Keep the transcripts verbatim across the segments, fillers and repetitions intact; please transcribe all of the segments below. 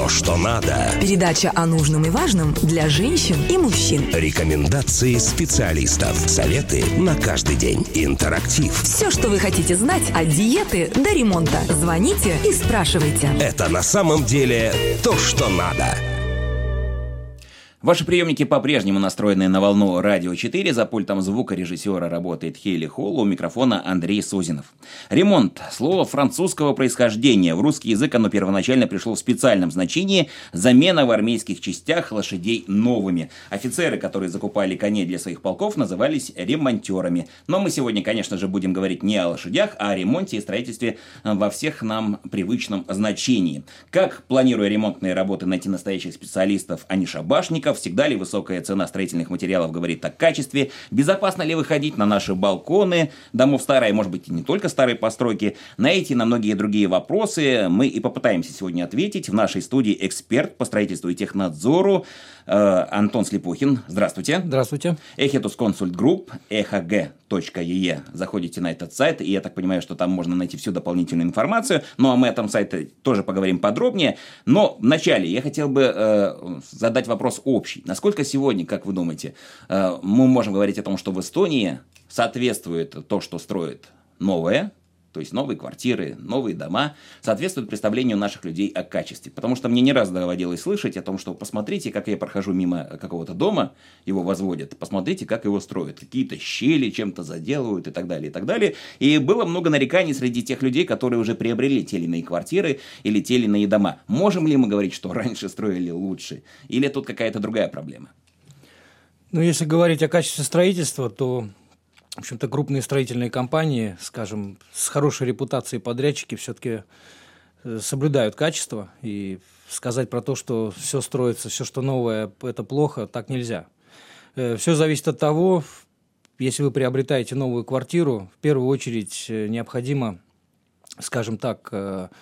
То, что надо. Передача о нужном и важном для женщин и мужчин. Рекомендации специалистов. Советы на каждый день. Интерактив. Все, что вы хотите знать от диеты до ремонта. Звоните и спрашивайте. Это на самом деле то, что надо. Ваши приемники по-прежнему настроены на волну Радио четыре. За пультом звукорежиссера работает Хейли Холл, у микрофона Андрей Созинов. Ремонт. Слово французского происхождения. В русский язык оно первоначально пришло в специальном значении «замена в армейских частях лошадей новыми». Офицеры, которые закупали коней для своих полков, назывались ремонтерами. Но мы сегодня, конечно же, будем говорить не о лошадях, а о ремонте и строительстве во всех нам привычном значении. Как, планируя ремонтные работы, найти настоящих специалистов, а не шабашников? Всегда ли высокая цена строительных материалов говорит о качестве? Безопасно ли выходить на наши балконы домов старой, может быть, и не только старой постройки? На эти и на многие другие вопросы мы и попытаемся сегодня ответить. В нашей студии эксперт по строительству и технадзору э, Антон Слепухин. Здравствуйте. Здравствуйте. Эхетус Консульт Групп, эхг точка е е. Заходите на этот сайт, и я так понимаю, что там можно найти всю дополнительную информацию. Ну, а мы о этом сайте тоже поговорим подробнее. Но вначале я хотел бы э, задать вопрос общий. Насколько сегодня, как вы думаете, э, мы можем говорить о том, что в Эстонии соответствует то, что строит новое, то есть новые квартиры, новые дома, соответствует представлению наших людей о качестве. Потому что мне не раз доводилось слышать о том, что посмотрите, как я прохожу мимо какого-то дома, его возводят, посмотрите, как его строят. Какие-то щели чем-то заделывают и так далее, и так далее. И было много нареканий среди тех людей, которые уже приобрели те или иные квартиры или те или иные дома. Можем ли мы говорить, что раньше строили лучше? Или тут какая-то другая проблема? Ну, если говорить о качестве строительства, то... В общем-то, крупные строительные компании, скажем, с хорошей репутацией подрядчики все-таки соблюдают качество. И сказать про то, что все строится, все, что новое, это плохо, так нельзя. Все зависит от того, если вы приобретаете новую квартиру, в первую очередь необходимо, скажем так,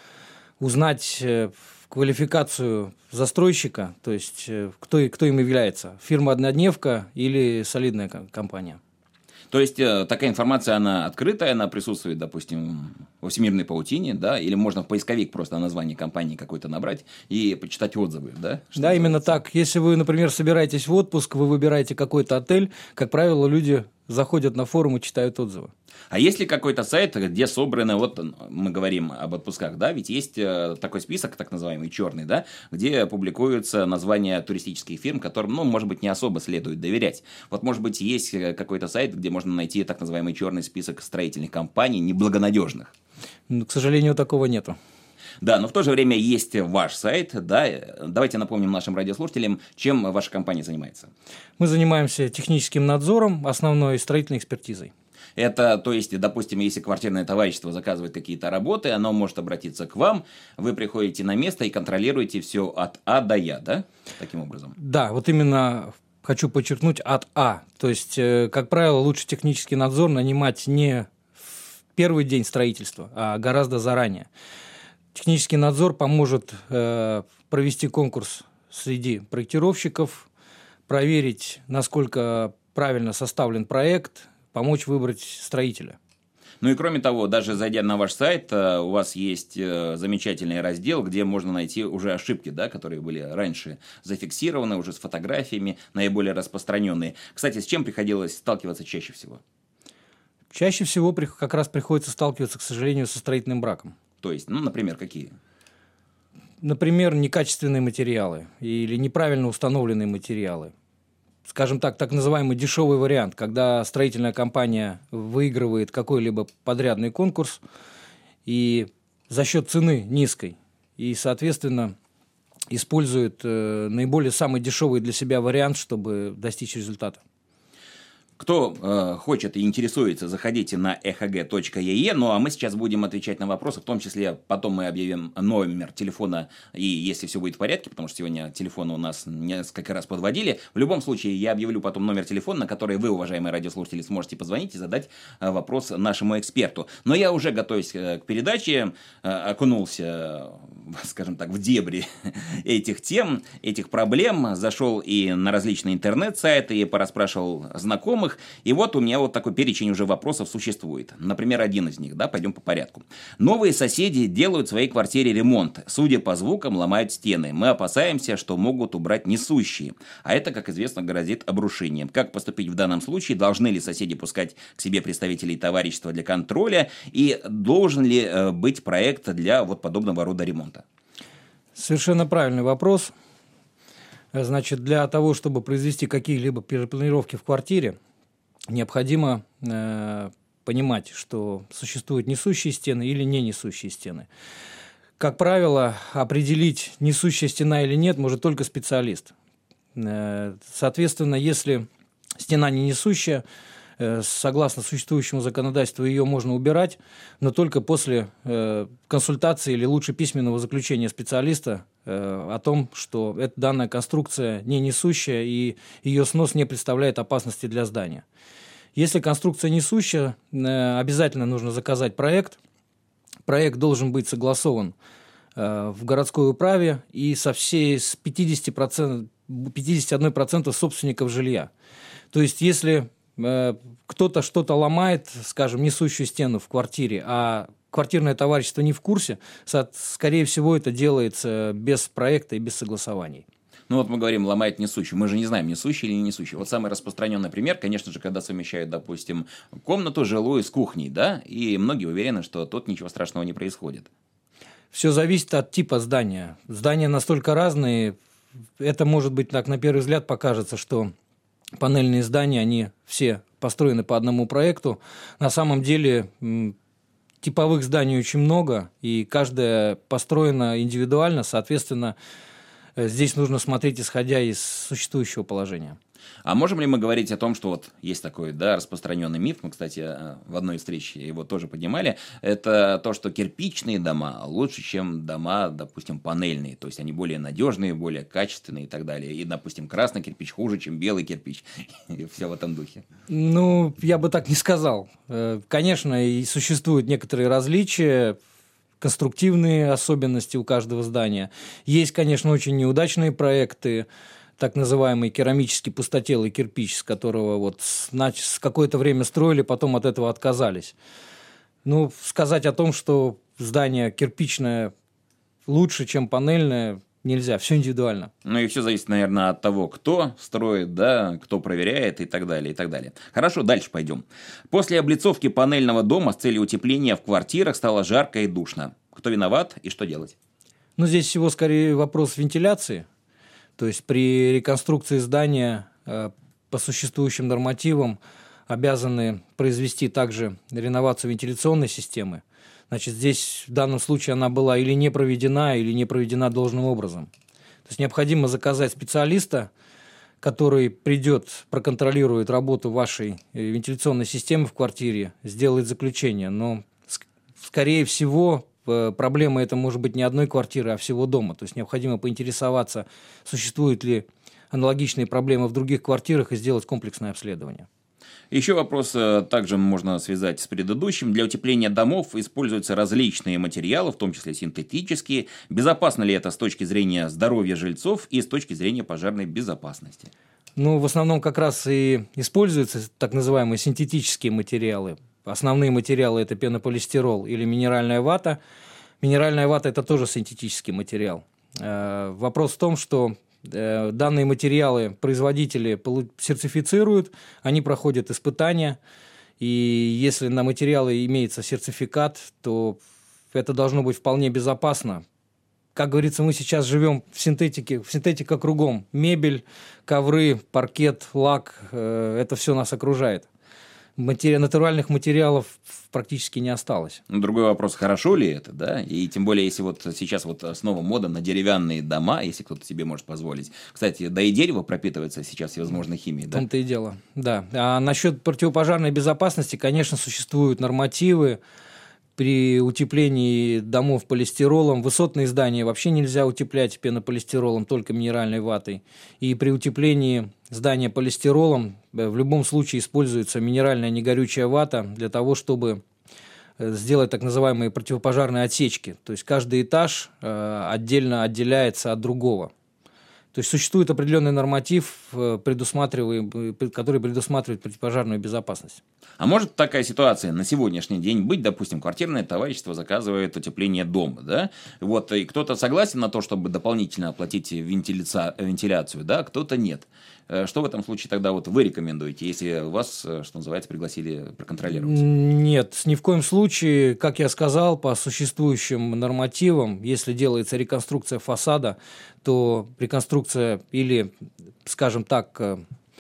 узнать квалификацию застройщика, то есть кто, кто им является, фирма-однодневка или солидная компания. То есть, э, такая информация, она открытая, она присутствует, допустим, во всемирной паутине, да, или можно в поисковик просто название компании какой-то набрать и почитать отзывы, да? Что да, называется? Именно так. Если вы, например, собираетесь в отпуск, вы выбираете какой-то отель, как правило, люди заходят на форум и читают отзывы. А есть ли какой-то сайт, где собраны, вот мы говорим об отпусках, да, ведь есть такой список, так называемый черный, да, где публикуются названия туристических фирм, которым, ну, может быть, не особо следует доверять. Вот, может быть, есть какой-то сайт, где можно найти так называемый черный список строительных компаний неблагонадежных? Ну, к сожалению, такого нету. Да, но в то же время есть ваш сайт, да, давайте напомним нашим радиослушателям, чем ваша компания занимается. Мы занимаемся техническим надзором, основной строительной экспертизой. Это, то есть, допустим, если квартирное товарищество заказывает какие-то работы, оно может обратиться к вам, вы приходите на место и контролируете все от А до Я, да, таким образом? Да, вот именно хочу подчеркнуть от А. То есть, как правило, лучше технический надзор нанимать не в первый день строительства, а гораздо заранее. Технический надзор поможет э, провести конкурс среди проектировщиков, проверить, насколько правильно составлен проект, помочь выбрать строителя. Ну и кроме того, даже зайдя на ваш сайт, у вас есть замечательный раздел, где можно найти уже ошибки, да, которые были раньше зафиксированы, уже с фотографиями, наиболее распространенные. Кстати, с чем приходилось сталкиваться чаще всего? Чаще всего как раз приходится сталкиваться, к сожалению, со строительным браком. То есть, ну, например, какие? Например, некачественные материалы или неправильно установленные материалы. Скажем так, так называемый дешевый вариант, когда строительная компания выигрывает какой-либо подрядный конкурс и за счет цены низкой, и, соответственно, использует э, наиболее самый дешевый для себя вариант, чтобы достичь результата. Кто э, хочет и интересуется, заходите на эхг точка е е. Ну, а мы сейчас будем отвечать на вопросы, в том числе потом мы объявим номер телефона, и если все будет в порядке, потому что сегодня телефоны у нас несколько раз подводили. В любом случае, я объявлю потом номер телефона, на который вы, уважаемые радиослушатели, сможете позвонить и задать э, вопрос нашему эксперту. Но я уже, готовясь к передаче, э, окунулся, скажем так, в дебри этих тем, этих проблем, зашел и на различные интернет-сайты, и порасспрашивал знакомых, новых. И вот у меня вот такой перечень уже вопросов существует. Например, один из них, да, пойдем по порядку. Новые соседи делают в своей квартире ремонт. Судя по звукам, ломают стены. Мы опасаемся, что могут убрать несущие. А это, как известно, грозит обрушением. Как поступить в данном случае? Должны ли соседи пускать к себе представителей товарищества для контроля? И должен ли э, быть проект для вот подобного рода ремонта? Совершенно правильный вопрос. Значит, для того, чтобы произвести какие-либо перепланировки в квартире, необходимо э, понимать, что существуют несущие стены или не несущие стены. Как правило, определить, несущая стена или нет, может только специалист. Э, соответственно, если стена не несущая, согласно существующему законодательству, ее можно убирать, но только после э, консультации или лучше письменного заключения специалиста э, о том, что эта данная конструкция не несущая и ее снос не представляет опасности для здания. Если конструкция несущая, э, обязательно нужно заказать проект. Проект должен быть согласован э, в городской управе и со всей с пятьдесят процентов, пятьдесят один процент собственников жилья. То есть, если кто-то что-то ломает, скажем, несущую стену в квартире, а квартирное товарищество не в курсе, скорее всего, это делается без проекта и без согласований. Ну вот мы говорим, ломает несущую. Мы же не знаем, несущий или не несущий. Вот самый распространенный пример, конечно же, когда совмещают, допустим, комнату жилую с кухней, да, и многие уверены, что тут ничего страшного не происходит. Все зависит от типа здания. Здания настолько разные, это, может быть, так на первый взгляд покажется, что панельные здания, они все построены по одному проекту. На самом деле типовых зданий очень много, и каждое построено индивидуально, соответственно, здесь нужно смотреть, исходя из существующего положения. А можем ли мы говорить о том, что вот есть такой, да, распространенный миф, мы, кстати, в одной из встреч его тоже поднимали, это то, что кирпичные дома лучше, чем дома, допустим, панельные, то есть они более надежные, более качественные и так далее, и, допустим, красный кирпич хуже, чем белый кирпич, и все в этом духе. Ну, я бы так не сказал. Конечно, и существуют некоторые различия, конструктивные особенности у каждого здания. Есть, конечно, очень неудачные проекты, так называемый керамический пустотелый кирпич, с которого вот значит, с какое-то время строили, потом от этого отказались. Ну, сказать о том, что здание кирпичное лучше, чем панельное, нельзя, все индивидуально. Ну и все зависит, наверное, от того, кто строит, да, кто проверяет и так далее, и так далее. Хорошо, дальше пойдем. После облицовки панельного дома с целью утепления в квартирах стало жарко и душно. Кто виноват и что делать? Ну, здесь всего скорее вопрос вентиляции. То есть при реконструкции здания э, по существующим нормативам обязаны произвести также реновацию вентиляционной системы. Значит, здесь в данном случае она была или не проведена, или не проведена должным образом. То есть необходимо заказать специалиста, который придет, проконтролирует работу вашей вентиляционной системы в квартире, сделает заключение. Но, скорее всего, проблема это может быть не одной квартиры, а всего дома. То есть необходимо поинтересоваться, существуют ли аналогичные проблемы в других квартирах и сделать комплексное обследование. Еще вопрос также можно связать с предыдущим. Для утепления домов используются различные материалы, в том числе синтетические. Безопасно ли это с точки зрения здоровья жильцов и с точки зрения пожарной безопасности? Ну, в основном как раз и используются так называемые синтетические материалы. Основные материалы – это пенополистирол или минеральная вата. Минеральная вата – это тоже синтетический материал. Вопрос в том, что данные материалы производители сертифицируют, они проходят испытания, и если на материалы имеется сертификат, то это должно быть вполне безопасно. Как говорится, мы сейчас живем в синтетике, в синтетика кругом. Мебель, ковры, паркет, лак – это все нас окружает. Матери... натуральных материалов практически не осталось. Ну, другой вопрос, хорошо ли это, да? И тем более, если вот сейчас вот снова мода на деревянные дома, если кто-то себе может позволить. Кстати, да и дерево пропитывается сейчас всевозможной химией, да? В том-то и дело, да. А насчет противопожарной безопасности, конечно, существуют нормативы. При утеплении домов полистиролом, высотные здания вообще нельзя утеплять пенополистиролом, только минеральной ватой. И при утеплении здания полистиролом в любом случае используется минеральная негорючая вата для того, чтобы сделать так называемые противопожарные отсечки. То есть каждый этаж отдельно отделяется от другого. То есть существует определенный норматив, предусматриваемый, который предусматривает противопожарную безопасность. А может такая ситуация на сегодняшний день быть, допустим, квартирное товарищество заказывает утепление дома, да? Вот, и кто-то согласен на то, чтобы дополнительно оплатить вентиляцию, вентиляцию, да, кто-то нет. Что в этом случае тогда вот вы рекомендуете, если вас, что называется, пригласили проконтролировать? Нет, ни в коем случае, как я сказал, по существующим нормативам, если делается реконструкция фасада, то реконструкция или, скажем так,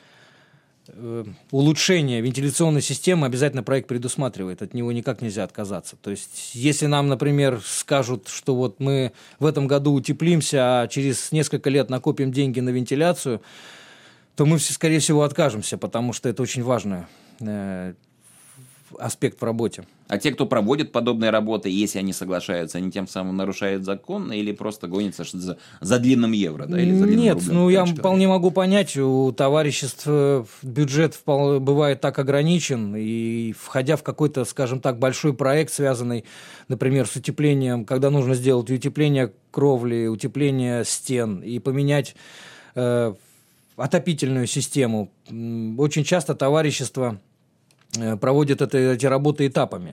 улучшение вентиляционной системы обязательно проект предусматривает, от него никак нельзя отказаться. То есть, если нам, например, скажут, что вот мы в этом году утеплимся, а через несколько лет накопим деньги на вентиляцию, то мы, скорее всего, откажемся, потому что это очень важный э, аспект в работе. А те, кто проводит подобные работы, если они соглашаются, они тем самым нарушают закон или просто гонятся за, за длинным евро? Да, или за длинным Нет, рублем, ну я человек? вполне могу понять, у товариществ бюджет бывает так ограничен, и входя в какой-то, скажем так, большой проект, связанный, например, с утеплением, когда нужно сделать утепление кровли, утепление стен и поменять э, отопительную систему, очень часто товарищество проводят это, эти работы этапами.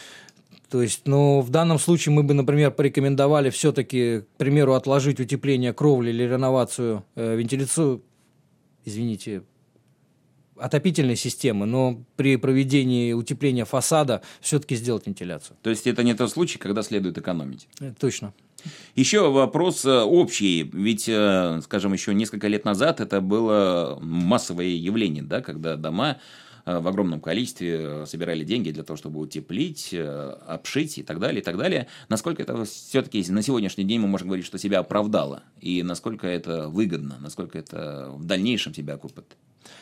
То есть, ну, в данном случае мы бы, например, порекомендовали все-таки, к примеру, отложить утепление кровли или реновацию, э, вентиляцию, извините, отопительной системы, но при проведении утепления фасада все-таки сделать вентиляцию. То есть, это не тот случай, когда следует экономить? Это точно. Еще вопрос общий, ведь, скажем, еще несколько лет назад это было массовое явление, да, когда дома в огромном количестве собирали деньги для того, чтобы утеплить, обшить и так далее, и так далее. Насколько это все-таки на сегодняшний день мы можем говорить, что себя оправдало, и насколько это выгодно, насколько это в дальнейшем себя окупит?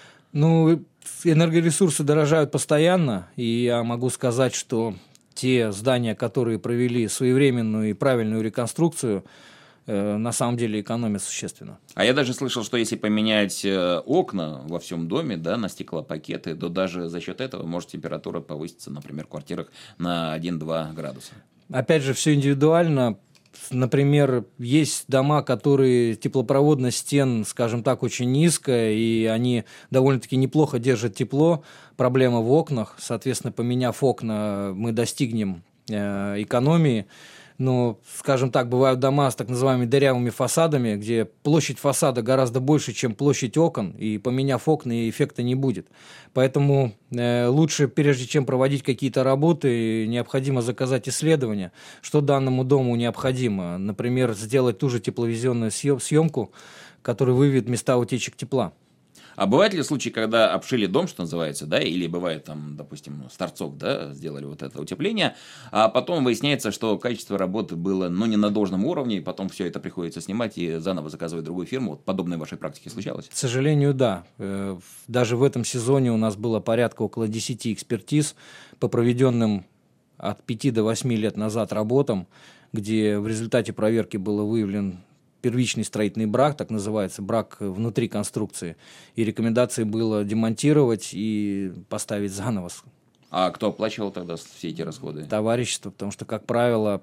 Ну, энергоресурсы дорожают постоянно, и я могу сказать, что те здания, которые провели своевременную и правильную реконструкцию, э, на самом деле экономят существенно. А я даже слышал, что если поменять окна во всем доме, да, на стеклопакеты, то даже за счет этого может температура повыситься, например, в квартирах на один-два градуса. Опять же, все индивидуально. Например, есть дома, которые теплопроводность стен, скажем так, очень низкая, и они довольно-таки неплохо держат тепло. Проблема в окнах. Соответственно, поменяв окна, мы достигнем э, экономии. Но, скажем так, бывают дома с так называемыми дырявыми фасадами, где площадь фасада гораздо больше, чем площадь окон, и поменяв окна, эффекта не будет. Поэтому э, лучше, прежде чем проводить какие-то работы, необходимо заказать исследования, что данному дому необходимо. Например, сделать ту же тепловизионную съемку, которая выявит места утечек тепла. А бывают ли случаи, когда обшили дом, что называется, да, или бывает там, допустим, с торцов, да, сделали вот это утепление, а потом выясняется, что качество работы было, ну, не на должном уровне, и потом все это приходится снимать и заново заказывать другую фирму? Вот подобное в вашей практике случалось? К сожалению, да. Даже в этом сезоне у нас было порядка около десяти экспертиз по проведенным от пяти до восьми лет назад работам, где в результате проверки было выявлен первичный строительный брак, так называется, брак внутри конструкции. И рекомендацией было демонтировать и поставить заново. А кто оплачивал тогда все эти расходы? Товарищество, потому что, как правило,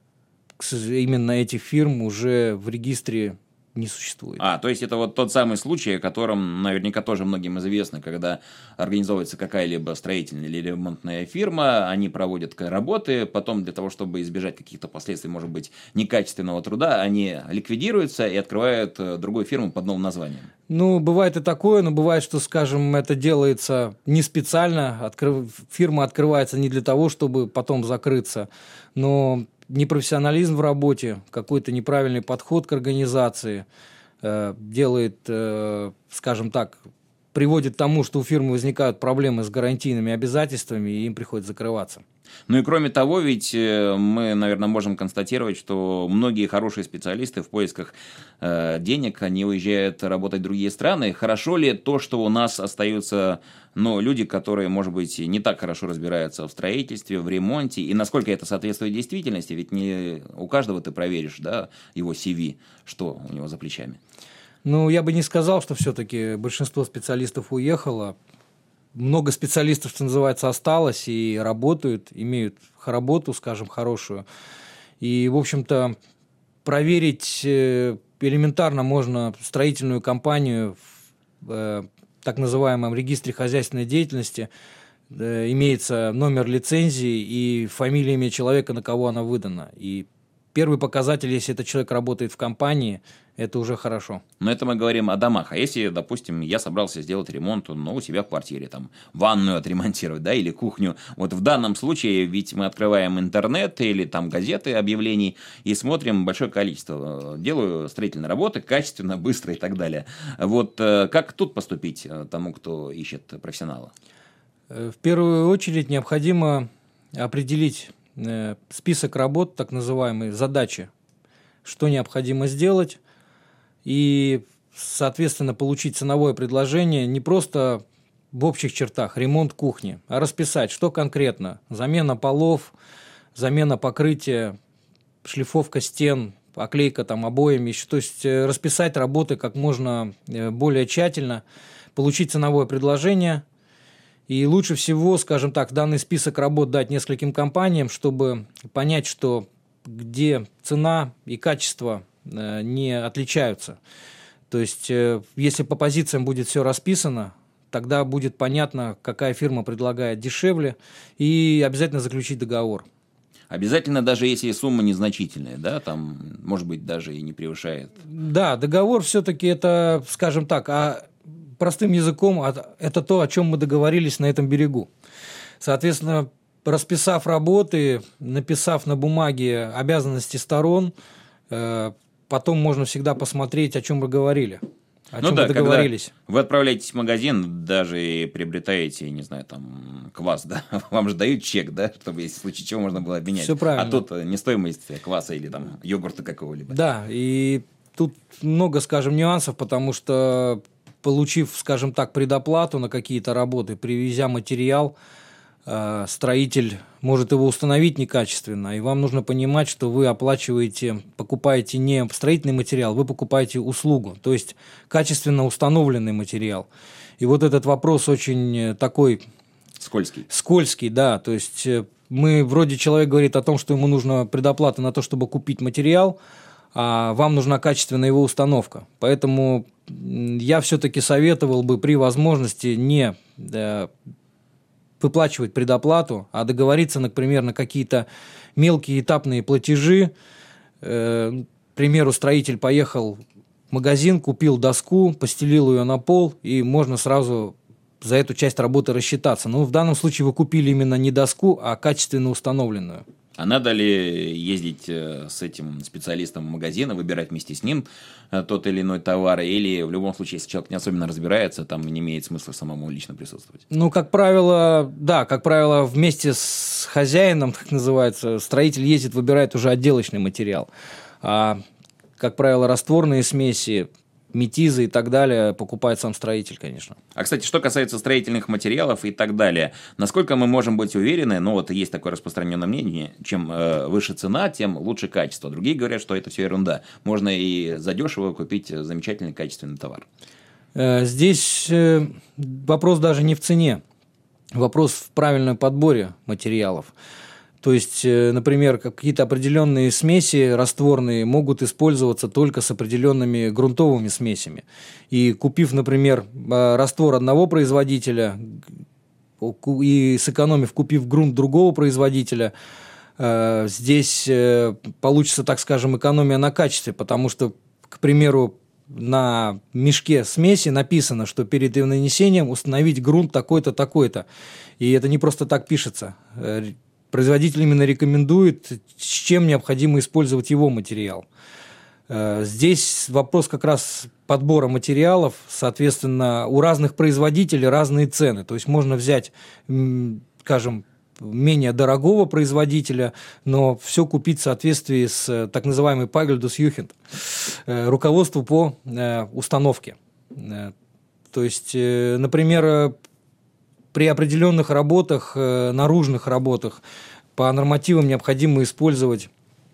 именно этих фирм уже в регистре не существует. А, то есть это вот тот самый случай, о котором наверняка тоже многим известно, когда организовывается какая-либо строительная или ремонтная фирма, они проводят работы, потом для того, чтобы избежать каких-то последствий, может быть, некачественного труда, они ликвидируются и открывают другую фирму под новым названием. Ну, бывает и такое, но бывает, что, скажем, это делается не специально, открыв... фирма открывается не для того, чтобы потом закрыться, но непрофессионализм в работе, какой-то неправильный подход к организации э, делает, э, скажем так, приводит к тому, что у фирмы возникают проблемы с гарантийными обязательствами, и им приходится закрываться. Ну и кроме того, ведь мы, наверное, можем констатировать, что многие хорошие специалисты в поисках э, денег, они уезжают работать в другие страны. Хорошо ли то, что у нас остаются, ну, люди, которые, может быть, не так хорошо разбираются в строительстве, в ремонте, и насколько это соответствует действительности? Ведь не у каждого ты проверишь, да, его си ви, что у него за плечами. Ну, я бы не сказал, что все-таки большинство специалистов уехало. Много специалистов, что называется, осталось и работают, имеют работу, скажем, хорошую. И, в общем-то, проверить элементарно можно строительную компанию в э, так называемом регистре хозяйственной деятельности, э, имеется номер лицензии и фамилия, имя человека, на кого она выдана. И первый показатель, если этот человек работает в компании, это уже хорошо. Но это мы говорим о домах. А если, допустим, я собрался сделать ремонт, ну, у себя в квартире, там, ванную отремонтировать, да, или кухню. Вот в данном случае, ведь мы открываем интернет или там газеты объявлений и смотрим большое количество. Делаю строительные работы качественно, быстро и так далее. Вот как тут поступить тому, кто ищет профессионала? В первую очередь необходимо определить список работ, так называемые задачи, что необходимо сделать, и, соответственно, получить ценовое предложение не просто в общих чертах ремонт кухни, а расписать, что конкретно: замена полов, замена покрытия, шлифовка стен, оклейка там обоями, то есть расписать работы как можно более тщательно, получить ценовое предложение. И лучше всего, скажем так, данный список работ дать нескольким компаниям, чтобы понять, что где цена и качество не отличаются. То есть, если по позициям будет все расписано, тогда будет понятно, какая фирма предлагает дешевле, и обязательно заключить договор. Обязательно, даже если сумма незначительная, да, там, может быть, даже и не превышает. Да, договор все-таки это, скажем так, а простым языком, это то, о чем мы договорились на этом берегу. Соответственно, расписав работы, написав на бумаге обязанности сторон, потом можно всегда посмотреть, о чем вы говорили, о ну чем да, вы договорились. Когда вы отправляетесь в магазин, даже и приобретаете, не знаю, там, квас, да, вам же дают чек, да, чтобы, если в случае чего, можно было обменять. Все правильно. А тут не стоимость кваса или там йогурта какого-либо. Да, и тут много, скажем, нюансов, потому что, получив, скажем так, предоплату на какие-то работы, привезя материал, строитель может его установить некачественно, и вам нужно понимать, что вы оплачиваете, покупаете не строительный материал, вы покупаете услугу, то есть качественно установленный материал. И вот этот вопрос очень такой... Скользкий. Скользкий, да, то есть мы, вроде человек говорит о том, что ему нужна предоплата на то, чтобы купить материал, а вам нужна качественная его установка. Поэтому я все-таки советовал бы при возможности не... Да, выплачивать предоплату, а договориться, например, на какие-то мелкие этапные платежи. Э, к примеру, строитель поехал в магазин, купил доску, постелил ее на пол, и можно сразу за эту часть работы рассчитаться. Но в данном случае вы купили именно не доску, а качественно установленную. А надо ли ездить с этим специалистом в магазин, выбирать вместе с ним тот или иной товар, или в любом случае, если человек не особенно разбирается, там не имеет смысла самому лично присутствовать? Ну, как правило, да, как правило, вместе с хозяином, так называется, строитель ездит, выбирает уже отделочный материал. А, как правило, растворные смеси, метизы и так далее покупает сам строитель, конечно. А, кстати, что касается строительных материалов и так далее, насколько мы можем быть уверены, ну вот есть такое распространенное мнение, чем э, выше цена, тем лучше качество. Другие говорят, что это все ерунда. Можно и задешево купить замечательный качественный товар. Э, здесь э, вопрос даже не в цене, вопрос в правильном подборе материалов. То есть, например, какие-то определенные смеси растворные могут использоваться только с определенными грунтовыми смесями. И купив, например, раствор одного производителя и сэкономив, купив грунт другого производителя, здесь получится, так скажем, экономия на качестве, потому что, к примеру, на мешке смеси написано, что перед нанесением установить грунт такой-то, такой-то. И это не просто так пишется. Производитель именно рекомендует, с чем необходимо использовать его материал. Здесь вопрос как раз подбора материалов, соответственно, у разных производителей разные цены. То есть можно взять, скажем, менее дорогого производителя, но все купить в соответствии с так называемой Пагельдус Юхент, руководству по установке. То есть, например, при определенных работах, наружных работах, по нормативам необходимо использовать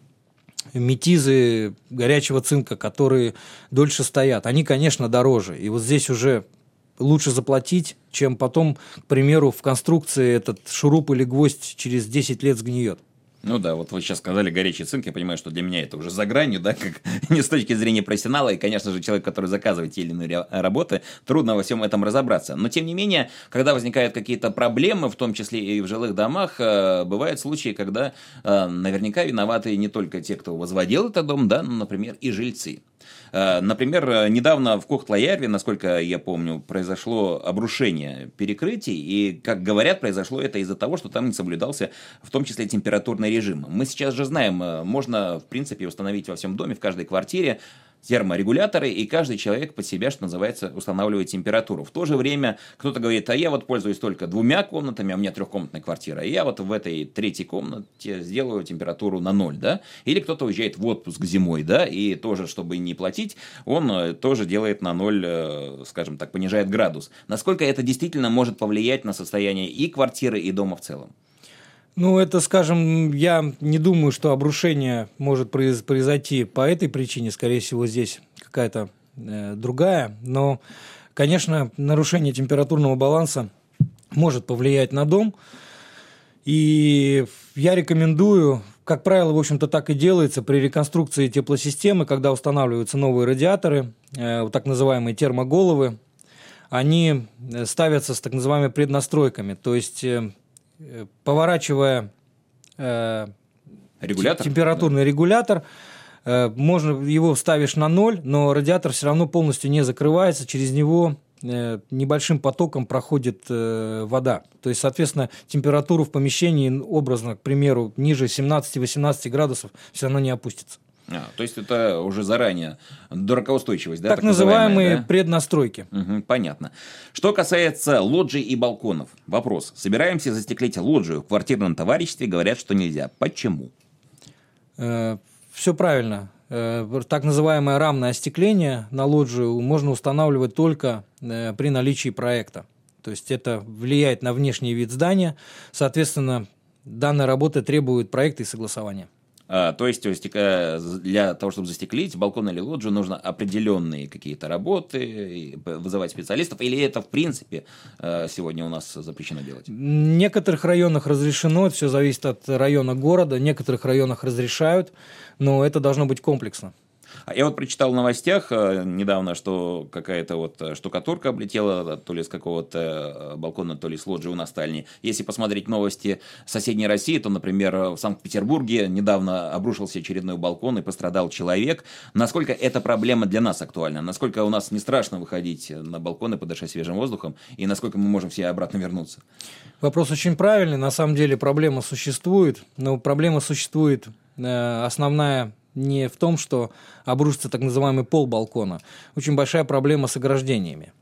метизы горячего цинка, которые дольше стоят. Они, конечно, дороже. И вот здесь уже лучше заплатить, чем потом, к примеру, в конструкции этот шуруп или гвоздь через десять лет сгниет. Ну да, вот вы сейчас сказали горячий цинк, я понимаю, что для меня это уже за гранью, да, как не с точки зрения профессионала, и, конечно же, человек, который заказывает те или иные работы, трудно во всем этом разобраться. Но, тем не менее, когда возникают какие-то проблемы, в том числе и в жилых домах, бывают случаи, когда наверняка виноваты не только те, кто возводил этот дом, да, но, например, и жильцы. Например, недавно в Кохтла-Ярве, насколько я помню, произошло обрушение перекрытий, и, как говорят, произошло это из-за того, что там не соблюдался в том числе температурный режим. Мы сейчас же знаем, можно, в принципе, установить во всем доме, в каждой квартире терморегуляторы, и каждый человек под себя, что называется, устанавливает температуру. В то же время кто-то говорит, а я вот пользуюсь только двумя комнатами, а у меня трехкомнатная квартира, и я вот в этой третьей комнате сделаю температуру на ноль, да? Или кто-то уезжает в отпуск зимой, да, и тоже, чтобы не платить, он тоже делает на ноль, скажем так, понижает градус. Насколько это действительно может повлиять на состояние и квартиры, и дома в целом? Ну, это, скажем, я не думаю, что обрушение может произойти по этой причине. Скорее всего, здесь какая-то э, другая. Но, конечно, нарушение температурного баланса может повлиять на дом. И я рекомендую, как правило, в общем-то, так и делается при реконструкции теплосистемы, когда устанавливаются новые радиаторы, э, так называемые термоголовы, они ставятся с так называемыми преднастройками. То есть... Э, поворачивая э, регулятор, температурный да. регулятор, э, можно его ставишь на ноль, но радиатор все равно полностью не закрывается, через него э, небольшим потоком проходит э, вода. То есть, соответственно, температура в помещении, образно, к примеру, ниже семнадцать-восемнадцать градусов все равно не опустится. А, то есть это уже заранее дуракоустойчивость, да? Так, так называемые да? преднастройки. Угу, понятно. Что касается лоджий и балконов. Вопрос. Собираемся застеклить лоджию в квартирном товариществе, говорят, что нельзя. Почему? Э, все правильно. Э, так называемое рамное остекление на лоджию можно устанавливать только э, при наличии проекта. То есть это влияет на внешний вид здания. Соответственно, данная работа требует проекта и согласования. А, то есть для того, чтобы застеклить балкон или лоджию, нужно определенные какие-то работы, вызывать специалистов, или это в принципе сегодня у нас запрещено делать? В некоторых районах разрешено, это все зависит от района города, в некоторых районах разрешают, но это должно быть комплексно. Я вот прочитал в новостях недавно, что какая-то вот штукатурка облетела то ли с какого-то балкона, то ли с лоджии у нас Стальни. Если посмотреть новости соседней России, то, например, в Санкт-Петербурге недавно обрушился очередной балкон и пострадал человек. Насколько эта проблема для нас актуальна? Насколько у нас не страшно выходить на балкон и подышать свежим воздухом? И насколько мы можем все обратно вернуться? Вопрос очень правильный. На самом деле проблема существует. Но проблема существует э, основная... не в том, что обрушится так называемый пол балкона. Очень большая проблема с ограждениями.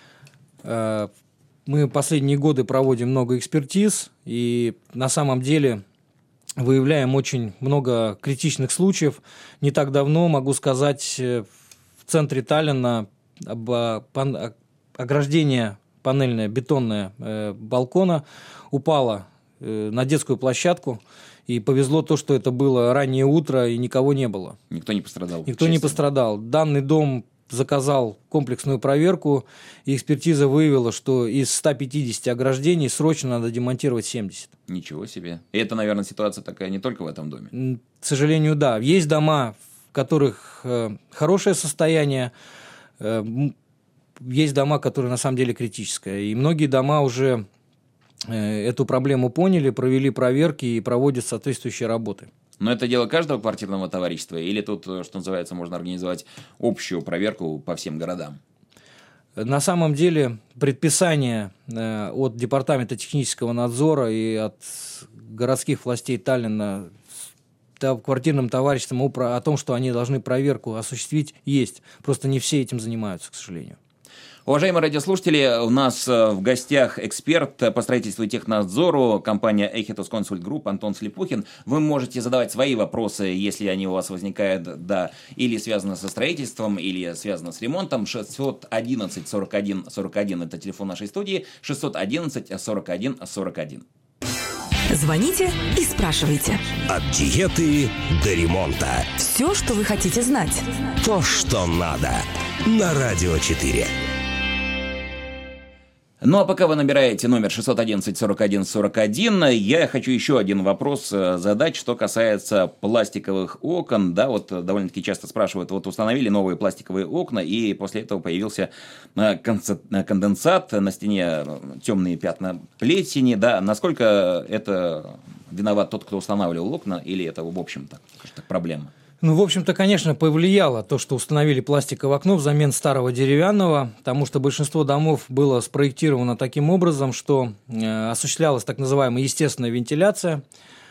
Мы последние годы проводим много экспертиз, и на самом деле выявляем очень много критичных случаев. Не так давно, могу сказать, в центре Таллина ограждение панельное, бетонное балкона упало на детскую площадку. И повезло то, что это было раннее утро, и никого не было. Никто не пострадал. Никто не пострадал. Данный дом заказал комплексную проверку, и экспертиза выявила, что из ста пятидесяти ограждений срочно надо демонтировать семьдесят. Ничего себе. И это, наверное, ситуация такая не только в этом доме. К сожалению, да. Есть дома, в которых э, хорошее состояние, э, есть дома, которые на самом деле критическое. И многие дома уже... эту проблему поняли, провели проверки и проводят соответствующие работы. Но это дело каждого квартирного товарищества? Или тут, что называется, можно организовать общую проверку по всем городам? На самом деле предписание от Департамента технического надзора и от городских властей Таллина квартирным товариществам о том, что они должны проверку осуществить, есть. Просто не все этим занимаются, к сожалению. Уважаемые радиослушатели, у нас в гостях эксперт по строительству и технадзору, компания Echitus Consult Group Антон Слепухин. Вы можете задавать свои вопросы, если они у вас возникают, да, или связаны со строительством, или связаны с ремонтом. шестьсот одиннадцать сорок один сорок один – это телефон нашей студии, шестьсот одиннадцать сорок один сорок один. Звоните и спрашивайте. От диеты до ремонта. Все, что вы хотите знать. То, что надо. На Радио четыре. Ну, а пока вы набираете номер шестьсот одиннадцать сорок один сорок один, я хочу еще один вопрос задать, что касается пластиковых окон. Да, вот довольно-таки часто спрашивают, вот установили новые пластиковые окна, и после этого появился конденсат, на стене темные пятна плесени. Да, насколько это виноват тот, кто устанавливал окна, или это, в общем-то, проблема? Ну, в общем-то, конечно, повлияло то, что установили пластиковое окно взамен старого деревянного, потому что большинство домов было спроектировано таким образом, что э, осуществлялась так называемая естественная вентиляция,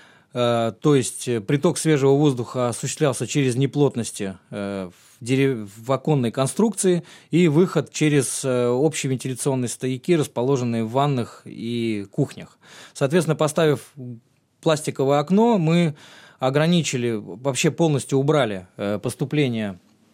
э, то есть приток свежего воздуха осуществлялся через неплотности э, в, дерев... в оконной конструкции и выход через э, общие вентиляционные стояки, расположенные в ваннах и кухнях. Соответственно, поставив пластиковое окно, мы ограничили, вообще полностью убрали э, поступление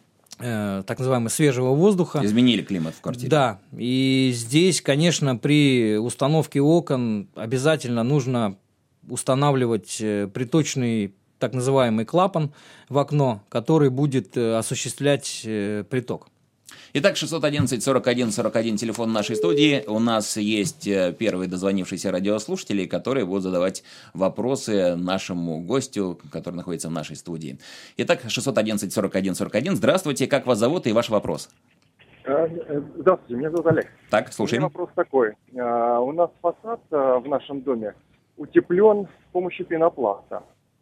э, так называемого свежего воздуха. Изменили климат в квартире. Да, и здесь, конечно, при установке окон обязательно нужно устанавливать э, приточный так называемый клапан в окно, который будет э, осуществлять э, приток. Итак, шестьсот одиннадцать сорок один сорок один, телефон нашей студии. У нас есть первые дозвонившиеся радиослушатели, которые будут задавать вопросы нашему гостю, который находится в нашей студии. Итак, шестьсот одиннадцать сорок один сорок один. Здравствуйте, как вас зовут и ваш вопрос? Здравствуйте, меня зовут Олег. Так, слушаем. У меня вопрос такой. У нас фасад в нашем доме утеплен с помощью пенопласта,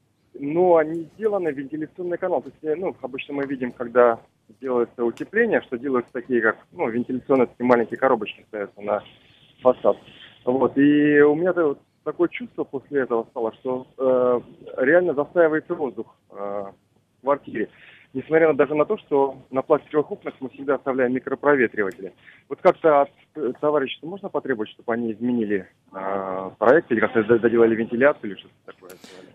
но не сделаны вентиляционные каналы. То есть, ну, обычно мы видим, когда делается утепление, что делаются такие, как, ну, вентиляционные такие маленькие коробочки ставятся на фасад. Вот. И у меня вот такое чувство после этого стало, что э, реально застаивается воздух э, в квартире. Несмотря на, даже на то, что на пластиковых окнах мы всегда оставляем микропроветриватели. Вот как-то от товарищества можно потребовать, чтобы они изменили э, проект или как-то доделали вентиляцию или что-то такое?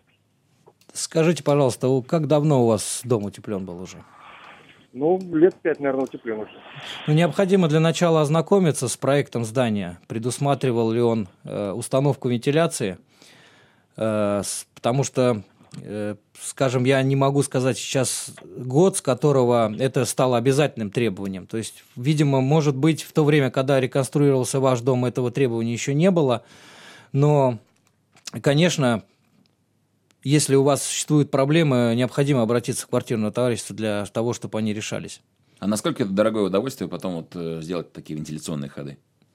Скажите, пожалуйста, как давно у вас дом утеплен был уже? Ну, лет пять, наверное, утеплен уже. Ну, необходимо для начала ознакомиться с проектом здания. Предусматривал ли он э, установку вентиляции? Э, с, потому что, э, скажем, я не могу сказать сейчас год, с которого это стало обязательным требованием. То есть, видимо, может быть, в то время, когда реконструировался ваш дом, этого требования еще не было. Но, конечно, если у вас существуют проблемы, необходимо обратиться в квартирное товарищество для того, чтобы они решались. А насколько это дорогое удовольствие потом вот сделать такие вентиляционные ходы?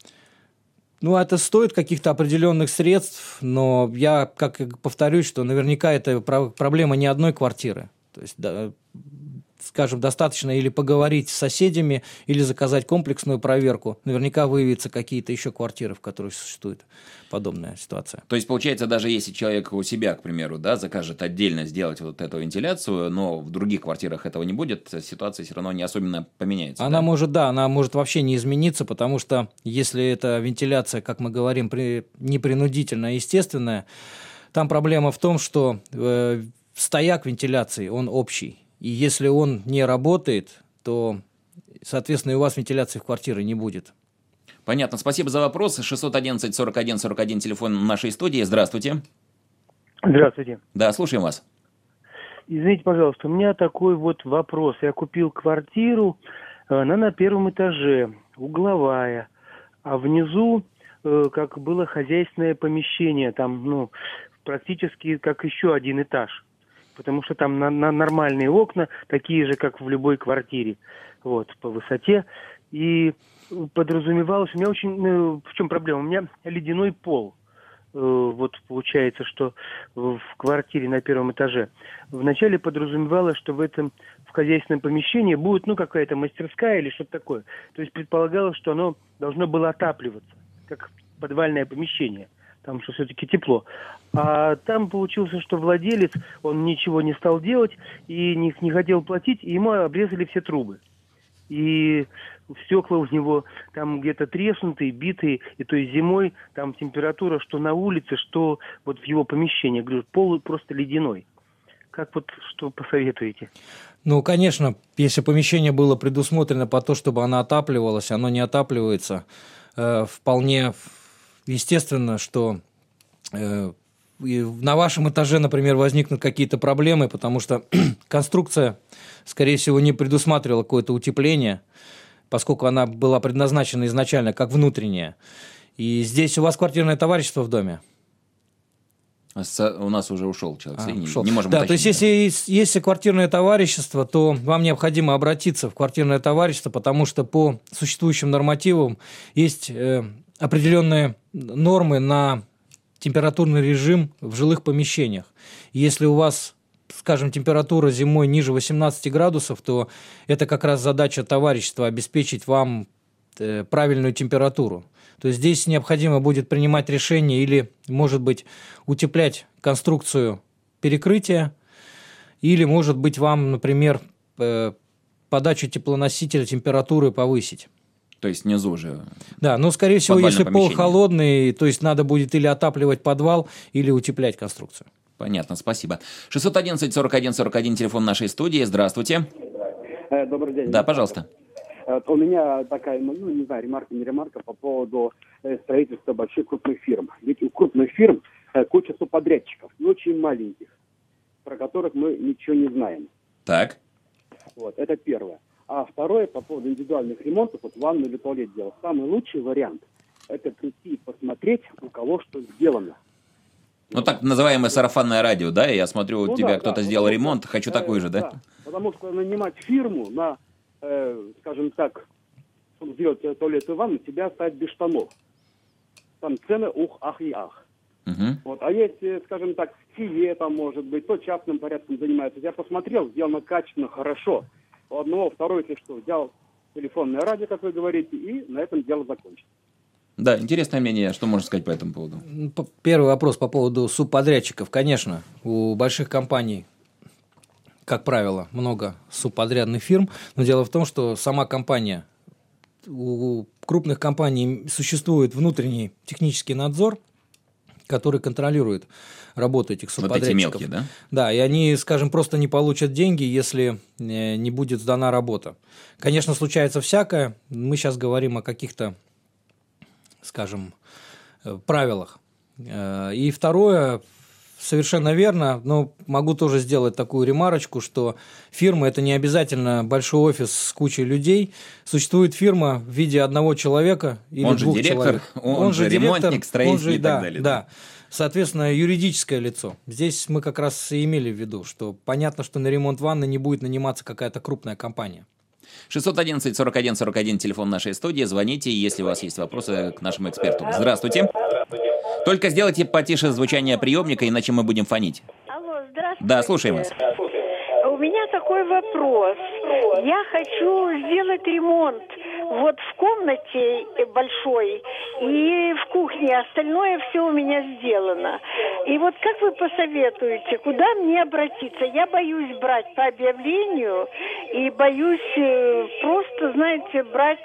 Ну, это стоит каких-то определенных средств, но я, как повторюсь, что наверняка это проблема не одной квартиры. То есть, да, скажем, достаточно или поговорить с соседями, или заказать комплексную проверку. Наверняка выявятся какие-то еще квартиры, в которых существует подобная ситуация. То есть, получается, даже если человек у себя, к примеру, да, закажет отдельно сделать вот эту вентиляцию, но в других квартирах этого не будет, ситуация все равно не особенно поменяется. Она да? может, да, она может вообще не измениться, потому что если эта вентиляция, как мы говорим, при, непринудительная, а естественная, там проблема в том, что э, стояк вентиляции, он общий. И если он не работает, то, соответственно, и у вас вентиляции в квартире не будет. Понятно. Спасибо за вопрос. шестьсот одиннадцать сорок один сорок один, телефон нашей студии. Здравствуйте. Здравствуйте. Да, слушаем вас. Извините, пожалуйста, у меня такой вот вопрос. Я купил квартиру, она на первом этаже, угловая, а внизу, как было хозяйственное помещение, там, ну, практически как еще один этаж. Потому что там на, на нормальные окна, такие же, как в любой квартире, вот, по высоте. И подразумевалось, у меня очень, ну, в чем проблема? У меня ледяной пол. Вот получается, что в квартире на первом этаже. Вначале подразумевалось, что в этом, в хозяйственном помещении будет, ну, какая-то мастерская или что-то такое. То есть предполагалось, что оно должно было отапливаться, как подвальное помещение. Там что все-таки тепло. А там получилось, что владелец, он ничего не стал делать и не, не хотел платить, и ему обрезали все трубы. И стекла у него там где-то треснутые, битые, и то есть зимой там температура, что на улице, что вот в его помещении. Я говорю, пол просто ледяной. Как вот, что посоветуете? Ну, конечно, если помещение было предусмотрено по то, чтобы оно отапливалось, оно не отапливается, э, вполне естественно, что э, на вашем этаже, например, возникнут какие-то проблемы, потому что конструкция, скорее всего, не предусматривала какое-то утепление. поскольку она была предназначена изначально как внутренняя. И здесь у вас квартирное товарищество в доме? У нас уже ушел человек, а, не, ушел. не можем да, уточнить. то есть, если, если квартирное товарищество, то вам необходимо обратиться в квартирное товарищество, потому что по существующим нормативам есть э, определенные нормы на температурный режим в жилых помещениях. Если у вас, скажем, температура зимой ниже восемнадцати градусов, то это как раз задача товарищества обеспечить вам э, правильную температуру. То есть здесь необходимо будет принимать решение или, может быть, утеплять конструкцию перекрытия, или, может быть, вам, например, подачу теплоносителя температуры повысить. То есть внизу уже. Да, но, скорее всего, если пол холодный, то есть надо будет или отапливать подвал, или утеплять конструкцию. Понятно, спасибо. шестьсот одиннадцать сорок один сорок один, телефон нашей студии. Здравствуйте. Добрый день. Да, пожалуйста. У меня такая, ну, не знаю, ремарка, не ремарка по поводу строительства больших крупных фирм. Ведь у крупных фирм куча субподрядчиков, и очень маленьких, про которых мы ничего не знаем. Так. Вот, это первое. А второе, по поводу индивидуальных ремонтов, вот ванну или туалет делал. Самый лучший вариант – это прийти и посмотреть, у кого что сделано. Ну, так называемое сарафанное радио, да? Я смотрю, у ну, тебя да, кто-то да, сделал потому, ремонт, хочу э, такой же, да? да? Потому что нанимать фирму на, э, скажем так, чтобы сделать туалет и ванну, тебя оставить без штанов. Там цены ух, ах и ах. Угу. Вот. А если, скажем так, СИЕ там может быть, то частным порядком занимается. Я посмотрел, сделано качественно, хорошо. У одного, второй, если что, взял телефонное радио, как вы говорите, и на этом дело закончится. Да, интересное мнение. Что можно сказать по этому поводу? Первый вопрос по поводу субподрядчиков. Конечно, у больших компаний, как правило, много субподрядных фирм, но дело в том, что сама компания, у крупных компаний существует внутренний технический надзор, который контролирует работу этих субподрядчиков. Вот эти мелкие, да? Да, и они, скажем, просто не получат деньги, если не будет сдана работа. Конечно, случается всякое. Мы сейчас говорим о каких-то, скажем, правилах. И второе, совершенно верно, но могу тоже сделать такую ремарочку, что фирма – это не обязательно большой офис с кучей людей. Существует фирма в виде одного человека или он двух же директор, человек. Он, он же директор, ремонтник, строитель он же, и так да, далее. Да. Соответственно, юридическое лицо. Здесь мы как раз и имели в виду, что понятно, что на ремонт ванны не будет наниматься какая-то крупная компания. шестьсот одиннадцать сорок один сорок один, телефон нашей студии. Звоните, если у вас есть вопросы к нашему эксперту. Здравствуйте. Только сделайте потише звучание приемника, иначе мы будем фонить. Алло, здравствуйте. Да, слушаем вас. У меня такой вопрос. Я хочу сделать ремонт вот в комнате большой и в кухне. Остальное все у меня сделано. И вот как вы посоветуете, куда мне обратиться? Я боюсь брать по объявлению и боюсь э, просто, знаете, брать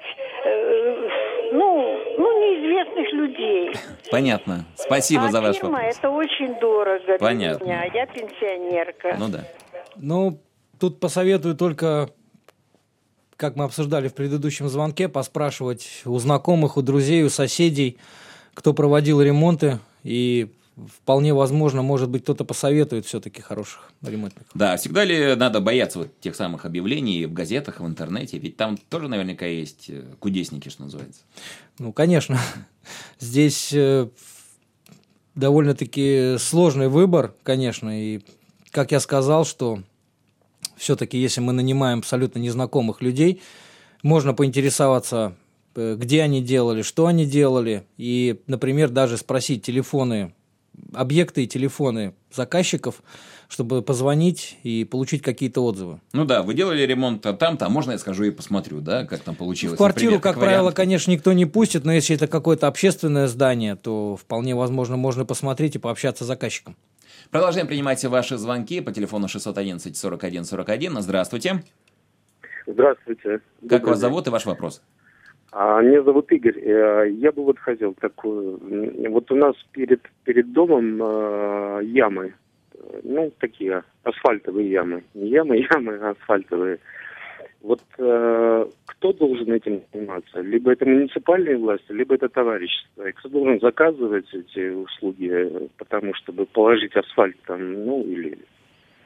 э, ну, ну, неизвестных людей. Понятно. Спасибо а за ваш фирма, вопрос. это очень дорого. Понятно. Для меня. Я пенсионерка. Ну да. Ну, тут посоветую только, как мы обсуждали в предыдущем звонке, поспрашивать у знакомых, у друзей, у соседей, кто проводил ремонты, и вполне возможно, может быть, кто-то посоветует все-таки хороших ремонтников. Да, всегда ли надо бояться вот тех самых объявлений в газетах, в интернете? Ведь там тоже наверняка есть кудесники, что называется. Ну, конечно. Здесь довольно-таки сложный выбор, конечно, и как я сказал, что все-таки, если мы нанимаем абсолютно незнакомых людей, можно поинтересоваться, где они делали, что они делали, и, например, даже спросить телефоны, объекты и телефоны заказчиков, чтобы позвонить и получить какие-то отзывы. Ну да, вы делали ремонт там-то, а можно я схожу и посмотрю, да, как там получилось? В квартиру, например, как, как правило, конечно, никто не пустит, но если это какое-то общественное здание, то вполне возможно можно посмотреть и пообщаться с заказчиком. Продолжаем принимать ваши звонки по телефону шестьсот одиннадцать сорок один сорок один. Здравствуйте. Здравствуйте. Как вас зовут и ваш вопрос? А, меня зовут Игорь. Я бы вот хотел такую... Вот у нас перед, перед домом э, ямы. Ну, такие асфальтовые ямы. Не ямы, ямы, а асфальтовые. Вот э, кто должен этим заниматься? Либо это муниципальные власти, либо это товарищество. И кто должен заказывать эти услуги, потому чтобы положить асфальт там, ну, или...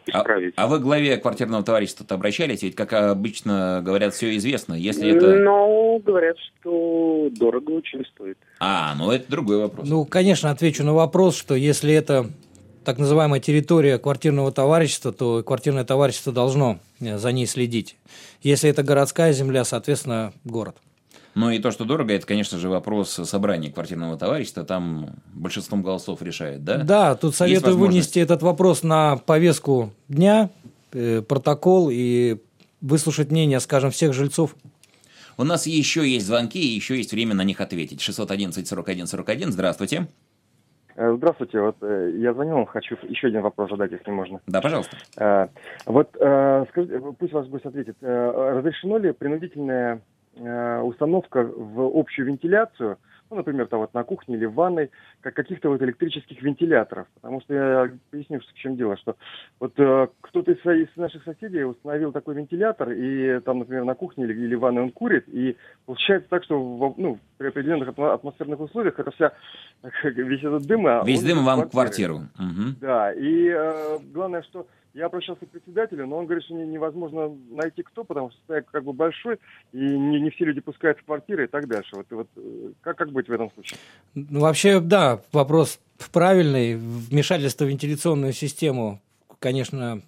исправить. А, а вы к главе квартирного товарищества-то обращались? Ведь, как обычно говорят, все известно. Если это... Ну, говорят, что дорого очень стоит. А, ну это другой вопрос. Ну, конечно, отвечу на вопрос, что если это так называемая территория квартирного товарищества, то квартирное товарищество должно за ней следить. Если это городская земля, соответственно, город. Ну и то, что дорого, это, конечно же, вопрос собрания квартирного товарищества. Там большинством голосов решает, да? Да, тут советую вынести этот вопрос на повестку дня, э, протокол и выслушать мнение, скажем, всех жильцов. У нас еще есть звонки, и еще есть время на них ответить. шестьсот одиннадцать сорок один сорок один, здравствуйте. Здравствуйте, вот э, я звонил, хочу еще один вопрос задать, если можно. Да, пожалуйста. Э, вот э, скажите, пусть ваш гость ответит, э, разрешено ли принудительная э, установка в общую вентиляцию, ну, например, там вот на кухне или в ванной, как каких-то вот электрических вентиляторов? Потому что я поясню, в чем дело, что вот э, кто-то из, из наших соседей установил такой вентилятор, и там, например, на кухне или, или в ванной он курит, и получается так, что в, ну, при определенных атмосферных условиях это вся, весь этот дым... Весь дым вам в квартиру. Угу. Да, и э, главное, что я обращался к председателю, но он говорит, что не, невозможно найти кто, потому что стояк как бы большой, и не, не все люди пускают в квартиры и так дальше. Вот, вот как, как быть в этом случае? Ну, вообще, да, вопрос правильный. Вмешательство в вентиляционную систему, конечно,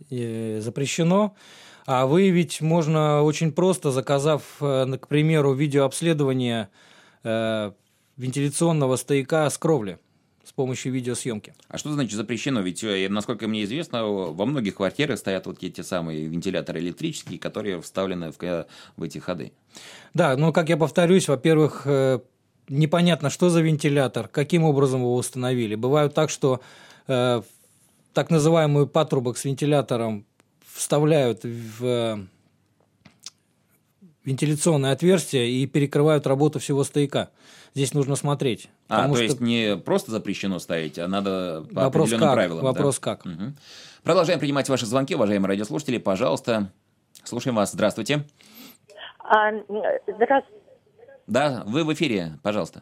запрещено. А выявить можно очень просто, заказав, к примеру, видеообследование э, вентиляционного стояка с кровли с помощью видеосъемки. А что значит запрещено? Ведь, насколько мне известно, во многих квартирах стоят вот эти самые вентиляторы электрические, которые вставлены в, в эти ходы. Да, но, как я повторюсь, во-первых, непонятно, что за вентилятор, каким образом его установили. Бывает так, что э, так называемую патрубок с вентилятором вставляют в вентиляционное отверстие и перекрывают работу всего стояка. Здесь нужно смотреть. А, то что... есть не просто запрещено ставить, а надо по Вопрос определенным как? правилам. Вопрос да? как. Угу. Продолжаем принимать ваши звонки, уважаемые радиослушатели. Пожалуйста, слушаем вас. Здравствуйте. А, здравствуйте. Да, вы в эфире, пожалуйста.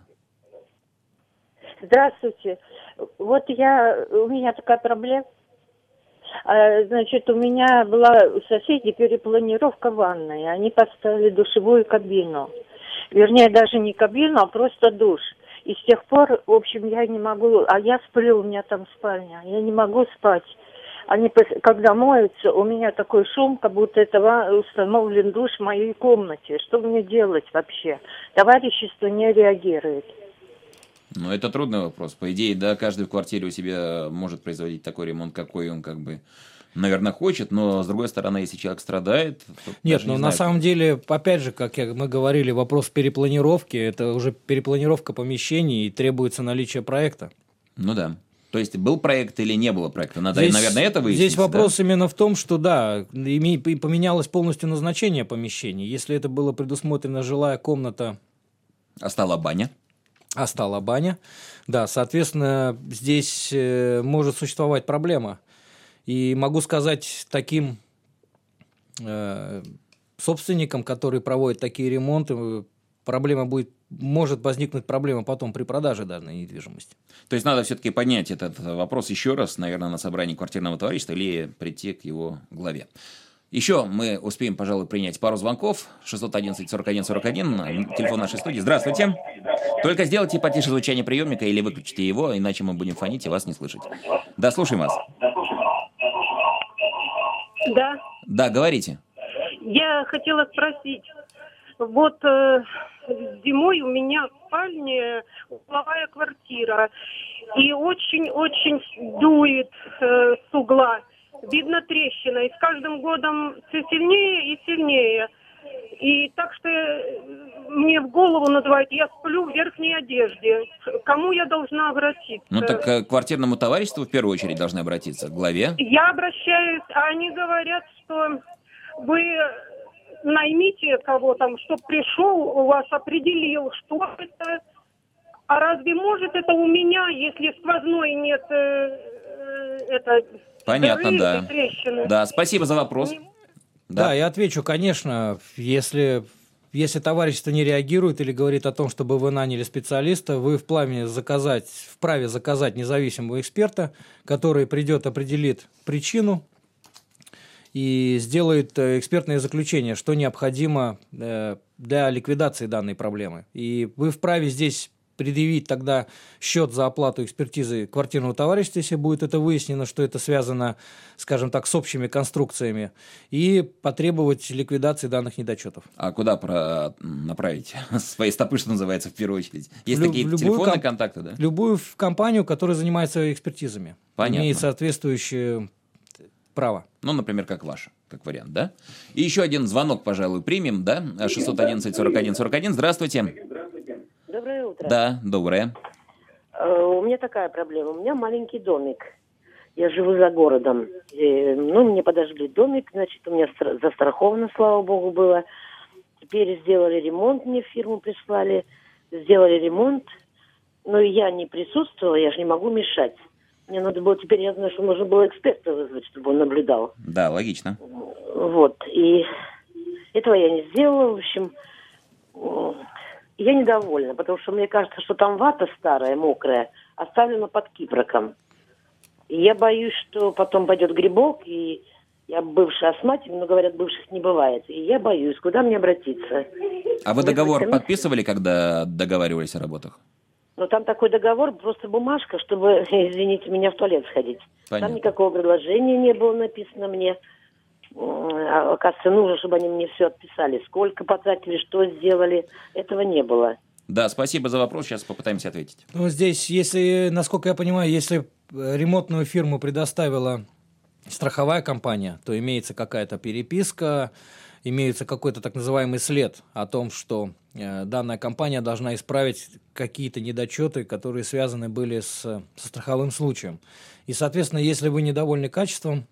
Здравствуйте. Вот я, у меня такая проблема. Значит, у меня была у соседей перепланировка ванной. Они поставили душевую кабину. Вернее, даже не кабину, а просто душ. И с тех пор, в общем, я не могу... А я сплю, у меня там спальня. Я не могу спать. Они, когда моются, у меня такой шум, как будто это установлен душ в моей комнате. Что мне делать вообще? Товарищество не реагирует. Ну, это трудный вопрос. По идее, да, каждый в квартире у себя может производить такой ремонт, какой он, как бы, наверное, хочет, но, с другой стороны, если человек страдает... Нет, но не на знаю, самом деле, опять же, как я, мы говорили, вопрос перепланировки, это уже перепланировка помещений и требуется наличие проекта. Ну да. То есть, был проект или не было проекта? Надо, здесь, наверное, это выяснить. Здесь вопрос да? именно в том, что, да, поменялось полностью назначение помещений. Если это было предусмотрено жилая комната... А стала баня? А стала баня. Да, соответственно, здесь э, может существовать проблема. И могу сказать таким э, собственникам, которые проводят такие ремонты, проблема будет, может возникнуть проблема потом при продаже данной недвижимости. То есть, надо все-таки поднять этот вопрос еще раз, наверное, на собрании квартирного товарищества или прийти к его главе. Еще мы успеем, пожалуй, принять пару звонков. шестьсот одиннадцать сорок один сорок один, телефон нашей студии. Здравствуйте. Только сделайте потише звучание приемника или выключите его, иначе мы будем фонить и вас не слышать. Да, слушаем вас. Да. Да, говорите. Я хотела спросить. Вот э, зимой у меня в спальне угловая квартира. И очень-очень дует э, с угла. Видно трещина. И с каждым годом все сильнее и сильнее. И так что мне в голову надувает, я сплю в верхней одежде. Кому я должна обратиться? Ну так к квартирному товариществу в первую очередь должны обратиться, к главе. Я обращаюсь, а они говорят, что вы наймите кого-то, чтобы пришел, у вас определил, что это. А разве может это у меня, если сквозной нет э, э, это... Понятно, дыры, да. трещины? Да, спасибо за вопрос. Да, да, я отвечу, конечно, если, если товарищество не реагирует или говорит о том, чтобы вы наняли специалиста, вы вправе заказать, вправе заказать независимого эксперта, который придет, определит причину и сделает экспертное заключение, что необходимо для ликвидации данной проблемы. И вы вправе здесь предъявить тогда счет за оплату экспертизы квартирного товарищества, если будет это выяснено, что это связано, скажем так, с общими конструкциями, и потребовать ликвидации данных недочетов. А куда про... направить свои стопы, что называется, в первую очередь? Есть Лю- такие любую телефонные комп... контакты, да? Любую компанию, которая занимается экспертизами. Понятно. Имеет соответствующее право. Ну, например, как ваша, как вариант, да? И еще один звонок, пожалуй, примем, да? шестьсот одиннадцать сорок один сорок один. Здравствуйте. Доброе утро. Да, доброе. Uh, у меня такая проблема. У меня маленький домик. Я живу за городом. И, ну, мне подожгли домик, значит, у меня стра- застраховано, слава богу, было. Теперь сделали ремонт, мне в фирму прислали. Сделали ремонт. Но я не присутствовала, я же не могу мешать. Мне надо было, теперь я знаю, что нужно было эксперта вызвать, чтобы он наблюдал. Да, логично. Вот. И этого я не сделала. В общем... Я недовольна, потому что мне кажется, что там вата старая, мокрая, оставлена под кипроком. И я боюсь, что потом пойдет грибок, и я бывший астматик, но говорят, бывших не бывает. И я боюсь, куда мне обратиться. А вы договор комиссия... подписывали, когда договаривались о работах? Ну, там такой договор, просто бумажка, чтобы, извините меня, в туалет сходить. Понятно. Там никакого предложения не было написано мне. А, оказывается, нужно, чтобы они мне все отписали. Сколько потратили, что сделали. Этого не было. Да, спасибо за вопрос. Сейчас попытаемся ответить. Ну, здесь, если, насколько я понимаю, если ремонтную фирму предоставила страховая компания, то имеется какая-то переписка, имеется какой-то так называемый след о том, что э, данная компания должна исправить какие-то недочеты, которые связаны были с, со страховым случаем. И, соответственно, если вы недовольны качеством,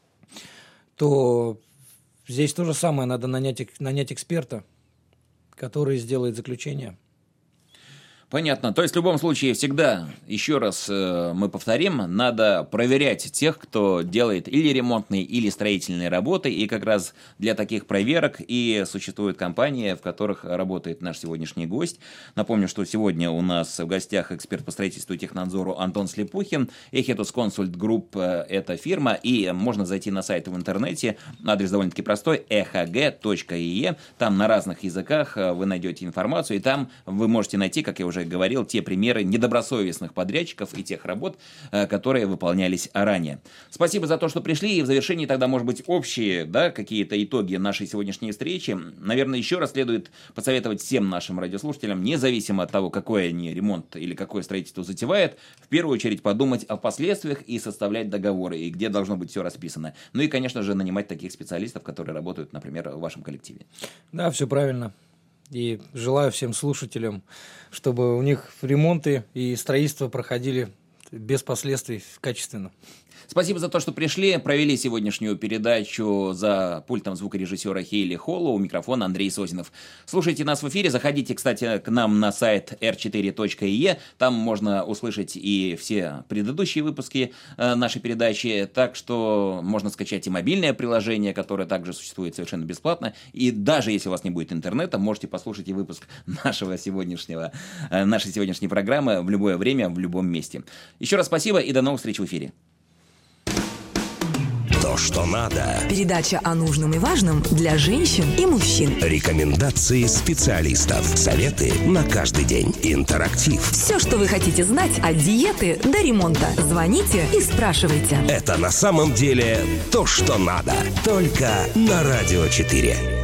то здесь то же самое, надо нанять, нанять эксперта, который сделает заключение. Понятно. То есть, в любом случае, всегда, еще раз э, мы повторим, надо проверять тех, кто делает или ремонтные, или строительные работы, и как раз для таких проверок и существует компания, в которых работает наш сегодняшний гость. Напомню, что сегодня у нас в гостях эксперт по строительству и технадзору Антон Слепухин, Эхетус Консульт Групп, это фирма, и можно зайти на сайт в интернете, адрес довольно-таки простой, e h g точка e e, там на разных языках вы найдете информацию, и там вы можете найти, как я уже говорил, те примеры недобросовестных подрядчиков и тех работ, которые выполнялись ранее. Спасибо за то, что пришли, и в завершении тогда, может быть, общие, да, какие-то итоги нашей сегодняшней встречи. Наверное, еще раз следует посоветовать всем нашим радиослушателям, независимо от того, какой они ремонт или какое строительство затевают, в первую очередь подумать о последствиях и составлять договоры, и где должно быть все расписано. Ну и, конечно же, нанимать таких специалистов, которые работают, например, в вашем коллективе. Да, все правильно. И желаю всем слушателям, чтобы у них ремонты и строительство проходили без последствий, качественно. Спасибо за то, что пришли, провели сегодняшнюю передачу за пультом звукорежиссера Хейли Холла, у микрофона Андрей Созинов. Слушайте нас в эфире, заходите, кстати, к нам на сайт эр четыре точка и и, там можно услышать и все предыдущие выпуски э, нашей передачи, так что можно скачать и мобильное приложение, которое также существует совершенно бесплатно, и даже если у вас не будет интернета, можете послушать и выпуск нашего сегодняшнего, э, нашей сегодняшней программы в любое время, в любом месте. Еще раз спасибо и до новых встреч в эфире. То, что надо. Передача о нужном и важном для женщин и мужчин. Рекомендации специалистов. Советы на каждый день. Интерактив. Все, что вы хотите знать от диеты до ремонта. Звоните и спрашивайте. Это на самом деле то, что надо. Только на Радио четыре.